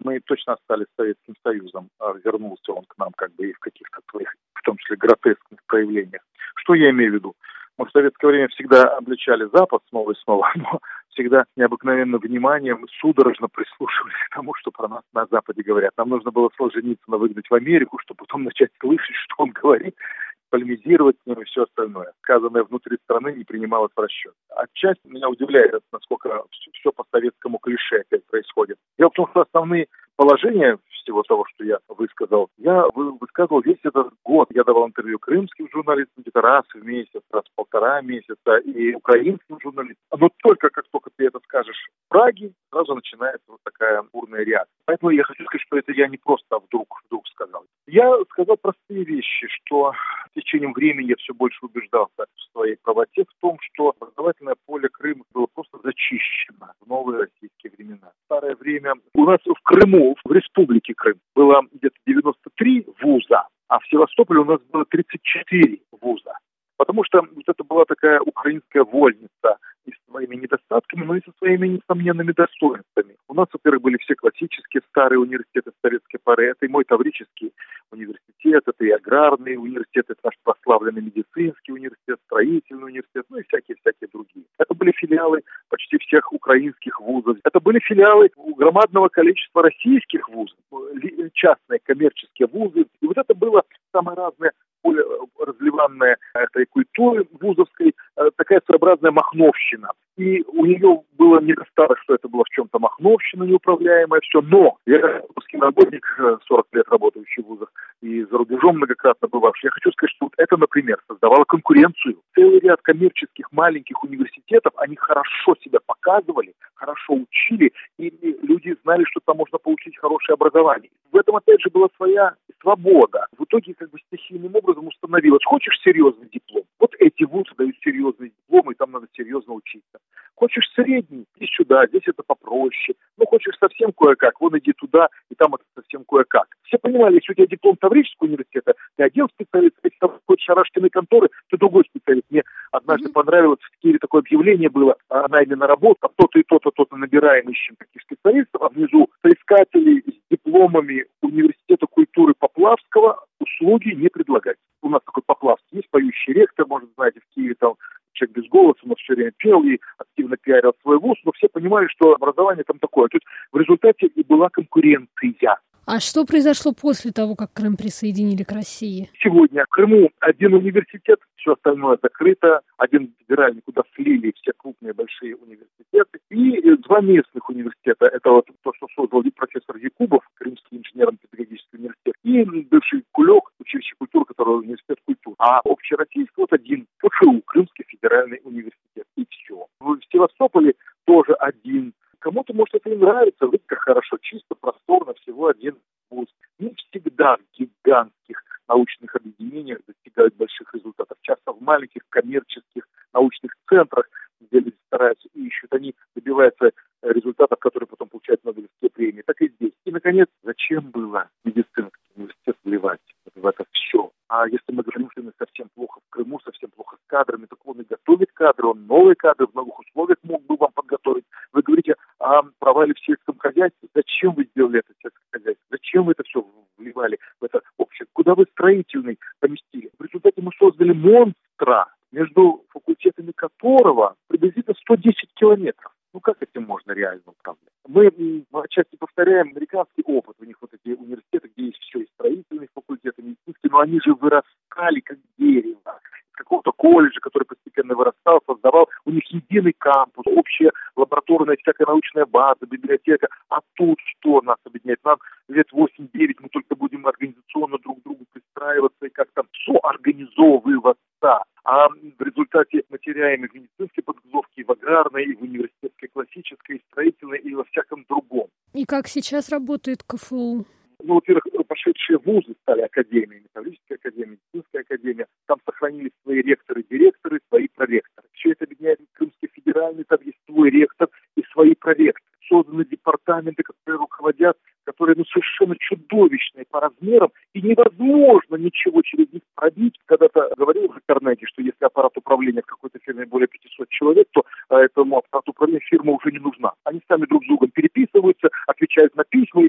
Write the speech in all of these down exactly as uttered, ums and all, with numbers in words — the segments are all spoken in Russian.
Мы точно остались Советским Союзом, а вернулся он к нам как бы и в каких-то своих, в том числе, гротескных проявлениях. Что я имею в виду? Мы в советское время всегда обличали Запад снова и снова, но всегда необыкновенным вниманием судорожно прислушивались к тому, что про нас на Западе говорят. Нам нужно было Солженицына выгнать в Америку, чтобы потом начать слышать, что он говорит, полемизировать с ним и все остальное. Сказанное внутри страны не принималось в расчет. Отчасти меня удивляет, насколько все по советскому клише опять происходит. Дело в том, что основные положения всего того, что я высказал, я высказывал весь этот год. Я давал интервью крымским журналистам где-то раз в месяц, раз в полтора месяца, и украинским журналистам. Но только как только ты это скажешь в Праге, сразу начинается вот такая бурная реакция. Поэтому я хочу сказать, что это я не просто вдруг, вдруг сказал. Я сказал простые вещи, что с течением времени я все больше убеждался в своей правоте в том, что образовательное поле Крыма было просто зачищено в новые российские времена. В старое время у нас в Крыму, в республике Крым, было где-то девяносто три вуза, а в Севастополе у нас было тридцать четыре вуза. Потому что вот это была такая украинская вольница и с своими недостатками, но и со своими несомненными достоинствами. У нас, во-первых, были все классические старые университеты советской поры. Это и мой Таврический университет, это и аграрный университет, это наш прославленный медицинский университет, строительный университет, ну и всякие-всякие другие. Это были филиалы почти всех украинских вузов. Это были филиалы громадного количества российских вузов, частные коммерческие вузы. И вот это было самое разное, более разливанная этой культуры вузовской, такая своеобразная махновщина. И у нее было недостаток, что это было в чем-то махновщина неуправляемая, все. Но я как русский работник, сорок лет работающий в вузах и за рубежом многократно бывавший, я хочу сказать, что вот это, например, создавало конкуренцию. Целый ряд коммерческих маленьких университетов, они хорошо себя показывали, хорошо учили, и люди знали, что там можно получить хорошее образование. В этом, опять же, была своя свобода. В итоге, как бы, стихийным образом установилось: хочешь серьезный диплом? Вот эти вузы дают серьезный диплом, и там надо серьезно учиться. Хочешь средний? Иди сюда, здесь это попроще. Ну, хочешь совсем кое-как? Вон иди туда, и там это совсем кое-как. Все понимали, если у тебя диплом Таврического университета, ты один специалист, если ты хочешь Шарашкиной конторы, ты другой специалист. Мне однажды mm-hmm. понравилось, в Киеве такое объявление было о найме на работу, а то-то и то-то, то-то набираем, ищем таких специалистов, а внизу соискатели с дипломами университета культуры Поплавского услуги не предлагать. У нас такой Поплавский есть, поющий ректор, может, знаете, в Киеве там человек без голоса, но все время пел и активно пиарил свой вуз, но все понимали, что образование там такое. Тут в результате и была конкуренция. А что произошло после того, как Крым присоединили к России? Сегодня в Крыму один университет, все остальное закрыто, один федеральный, куда слили все крупные большие университеты, и два местных университета. Это вот то, что создал профессор Якубов, Крымский инженерно-педагогический университет, и бывший Кулек, училище культуры, который университет культуры. А общероссийский вот один, КФУ, Крымский федеральный университет. И все. В Севастополе тоже один. Кому-то, может, это и нравится, видите, как хорошо, чисто, просторно, всего один вуз. Не всегда в гигантских научных объединениях достигают больших результатов. Часто в маленьких коммерческих научных центрах, где люди стараются и ищут, они добиваются результатов, которые потом получают Нобелевские премии. Так и здесь. И, наконец, зачем было медицинский университет вливать в это все? А если мы говорим, что совсем плохо в Крыму, совсем плохо с кадрами, так он и готовит кадры, он новые кадры в новых условиях мог бы вам подготовить. Вы говорите о провале в сельском хозяйстве. Зачем вы сделали это сельское хозяйство? Зачем вы это все вливали в это общество? Куда вы строительный поместили? В результате мы создали монстра, между факультетами которого приблизительно сто десять километров. Ну как этим можно реально управлять? Мы, мы отчасти повторяем американский опыт. У них вот эти университеты, где есть все и строительные факультеты, медицинские, но они же вырастали как дерево. Из какого-то колледжа, который постепенно вырастал, создавал у них единый кампус, общая лабораторная всякая научная база, библиотека. А тут что нас объединяет? Нам лет восемь-девять мы только будем организационно друг к другу пристраиваться и как-то соорганизовываться. А в результате мы теряем и в медицинской подготовке, и в аграрной, и в университетской, классической, и строительной, и во всяком другом. И как сейчас работает КФУ? Ну, во-первых, пошедшие вузы стали академиями, Таврическая академия, медицинская академия. Там сохранились свои ректоры, директоры, свои проректоры. Все это объединяет Крымский федеральный, там есть свой ректор и свои проректоры. Созданы департаменты, которые руководят, которые ну, совершенно чудовищные по размерам, и невозможно ничего через них пробить. Когда-то говорил уже Карнеги, что если аппарат управления в какой-то фирме более пятисот человек, то а, этому аппарату управления фирма уже не нужна. Они сами друг с другом переписываются, отвечают на письма, и все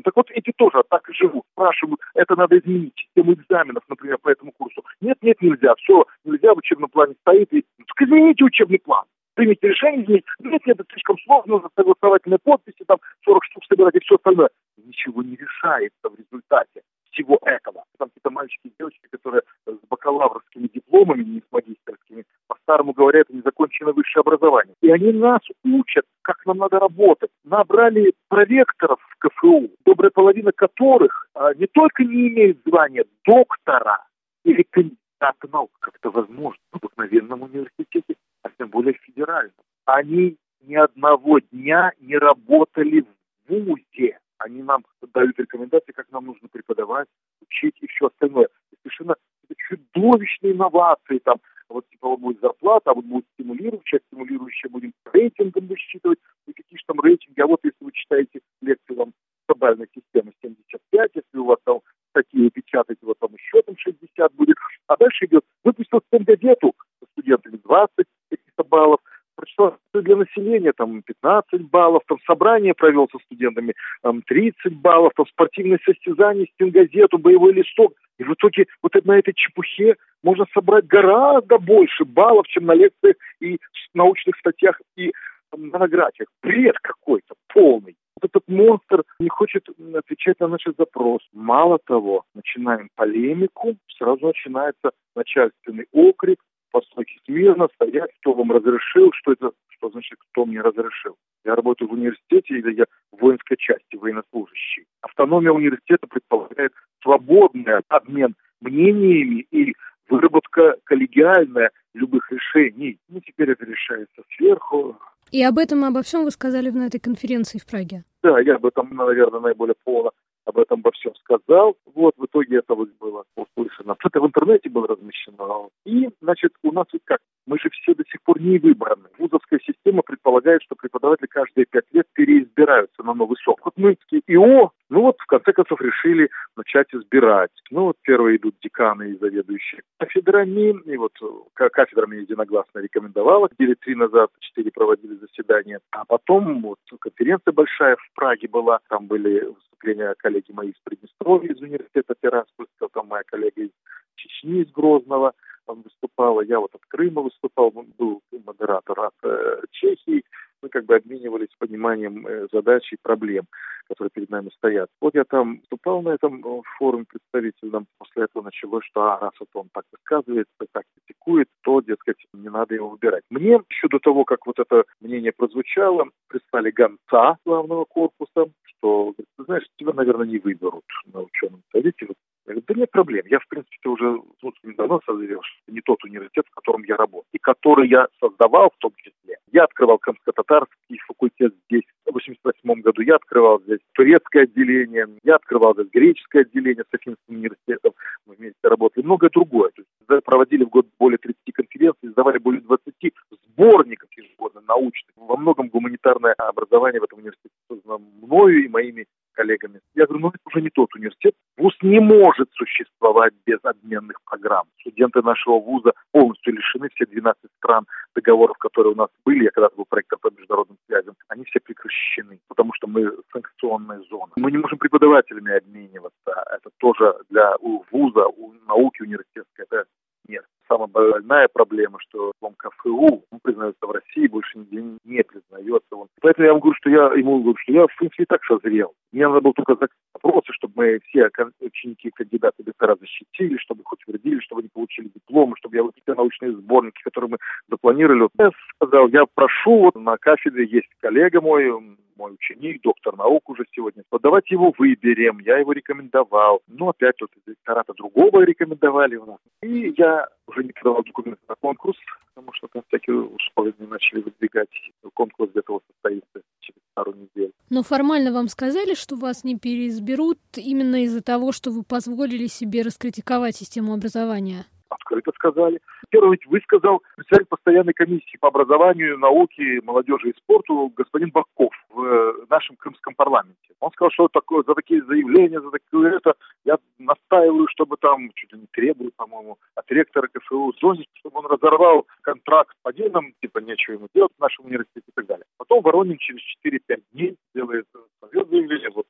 Так вот эти тоже так и живут. Спрашивают, это надо изменить систему экзаменов, например, по этому курсу. Нет, нет, нельзя. Все, нельзя, в учебном плане стоит. И... Так измените учебный план. Примите решение изменить. Нет, нет, это слишком сложно, нужно согласовательные подписи, там сорок штук собирать и все остальное. Ничего не решается в результате всего этого. Там какие-то мальчики и девочки, которые с бакалаврскими дипломами, не с магистерскими, по-старому говоря, это незаконченное высшее образование. И они нас учат, как нам надо работать. Набрали проректоров в КФУ, добрая половина которых а, не только не имеют звания доктора или кандидата наук, как это возможно в обыкновенном университете, а тем более в федеральном. Они ни одного дня не работали в вузе. Они нам дают рекомендации, как нам нужно преподавать, учить и все остальное. И совершенно чудовищные инновации. Там, вот типа вот будет зарплата, а вот будет стимулировать, часть стимулирующая будем рейтингом высчитывать. И какие же там рейтинги. А вот если вы читаете лекцию вам глобальной системы семьдесят пять, если у вас там статьи печатаете, вот там еще там шестьдесят будет. А дальше идет, выпустил стенгазету со студентами двадцать каких-то баллов. Прочитал для населения там пятнадцать баллов, там собрание провел со студентами там, тридцать баллов, там спортивные состязания, стенгазету, боевой листок. И в итоге вот на этой чепухе можно собрать гораздо больше баллов, чем на лекциях и научных статьях и там, монографиях. Бред какой-то полный. Вот этот монстр не хочет отвечать на наши запросы. Мало того, начинаем полемику, сразу начинается начальственный окрик. Постойте смирно, стоять, кто вам разрешил, что это, что значит, кто мне разрешил. Я работаю в университете или я в воинской части, военнослужащий. Автономия университета предполагает свободный обмен мнениями и выработка коллегиальная любых решений. Ну, теперь это решается сверху. И об этом и обо всем вы сказали на этой конференции в Праге. Да, я об этом, наверное, наиболее полно об этом обо всем сказал. Вот, в итоге это вот было услышано. Это в интернете было размещено. И, значит, у нас вот как? Мы же все до сих пор не выбраны. Вузовская система предполагает, что преподаватели каждые пять лет переизбираются на новый срок. Вот мы ИО, ну вот, в конце концов, решили начать избирать. Ну вот, первые идут деканы и заведующие кафедрами. И вот кафедрами единогласно рекомендовала. Недели три назад, четыре проводили заседания. А потом вот конференция большая в Праге была. Там были выступления коллеги мои из Приднестровья, из университета Тираспольского, там моя коллега из Чечни, из Грозного там выступала. Я вот от Крыма выступал, был модератор от э, Чехии. Мы как бы обменивались пониманием э, задач и проблем, которые перед нами стоят. Вот я там выступал на этом форуме представительном. После этого началось, что а, раз вот он так высказывается, так критикует, то, дескать, не надо его выбирать. Мне еще до того, как вот это мнение прозвучало, прислали гонца главного корпуса, что, ты знаешь, тебя, наверное, не выберут на ученом совете. Я говорю, да нет проблем. Я, в принципе, уже очень давно созрел, что это не тот университет, в котором я работаю, и который я создавал в том числе. Я открывал крымско-татарский факультет здесь в восемьдесят восьмом году. Я открывал здесь турецкое отделение. Я открывал здесь греческое отделение с Афинским университетом. Мы вместе работали. Многое другое. То есть проводили в год более тридцати конференций, издавали более двадцати сборников ежегодно научных. Во многом гуманитарное образование в этом университете создано мною и моими коллегами. Я говорю, ну это уже не тот университет. Вуз не может существовать без обменных программ. Студенты нашего вуза полностью лишены, все двенадцать стран договоров, которые у нас были, я когда-то был проектор по международным связям, они все прекращены, потому что мы санкционная зона. Мы не можем преподавателями обмениваться. Это тоже для у вуза, у науки университетской, это нет. Самая больная проблема, что в КФУ он признается в России, больше нигде не признается. Он. Поэтому я вам говорю, что я ему говорю, что я в принципе и так созрел. Мне надо было только задать вопросы, чтобы мы все ученики, кандидаты доктора защитили, чтобы их утвердили, чтобы они получили дипломы, чтобы я выпустил научные сборники, которые мы запланировали. Я сказал, я прошу, вот на кафедре есть коллега мой, мой ученик, доктор наук уже сегодня. Вот давайте его выберем. Я его рекомендовал. Ну, опять тут из доктората другого рекомендовали у нас. И я уже не подавал документы на конкурс, потому что там всякие условия начали выдвигать. Конкурс для того состоится через пару недель. Но формально вам сказали, что вас не переизберут именно из-за того, что вы позволили себе раскритиковать систему образования? Открыто сказали. Первый ведь высказал председатель постоянной комиссии по образованию, науке, молодежи и спорту господин Баков в нашем крымском парламенте. Он сказал, что такое, за такие заявления, за такое это, я настаиваю, чтобы там, чуть ли не требую, по-моему, от ректора КФУ, чтобы он разорвал контракт с Падином, типа нечего ему делать в нашем университете и так далее. Потом Воронин через четыре-пять дней делает свое заявление, вот это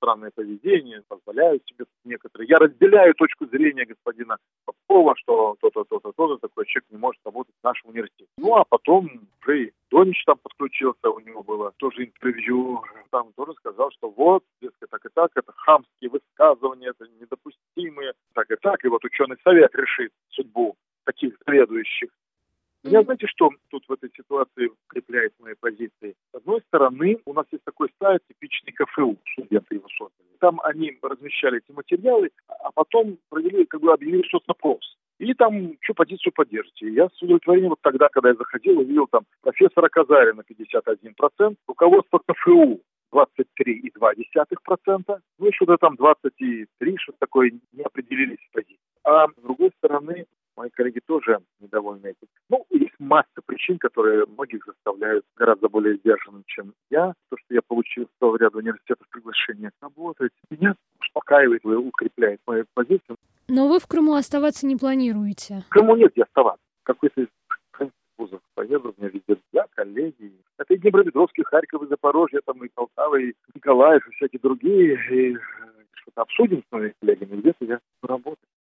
странное поведение, позволяют себе некоторые. Я разделяю точку зрения господина Попова, что то-то, то-то, то-то, такой человек не может работать в нашем университете. Ну, а потом уже и Донич там подключился, у него было тоже интервью, там тоже сказал, что вот, дескать, так и так, это хамские высказывания, это недопустимые, так и так, и вот ученый совет решит судьбу таких следующих. Меня, знаете, что тут в этой ситуации укрепляет мои позиции? С одной стороны, у нас есть такой сайт, типичный КФУ, студенты его создали. Там они размещали эти материалы, а потом провели, как бы объявили соцопрос. И там, что позицию поддержите. И я с удовлетворением вот тогда, когда я заходил, увидел там профессора Казарина пятьдесят один процент, руководство КФУ двадцать три и два десятых процента, ну и что-то там двадцать три, что-то такое, не определились в позиции. А с другой стороны, мои коллеги тоже недовольны этим. Ну, есть масса причин, которые многих заставляют гораздо более сдержанным, чем я. То, что я получил с того ряда университетов приглашение работать, меня успокаивает и укрепляет мою позицию. Но вы в Крыму оставаться не планируете? В Крыму нет, где оставаться. Какой-то из крымских вузов поеду, у меня везде друзья, коллеги. Это и Днепропетровский, Харьков, и Запорожье, там и Полтава, и Николаев, и всякие другие. И что-то обсудим с моими коллегами, где-то я работаю.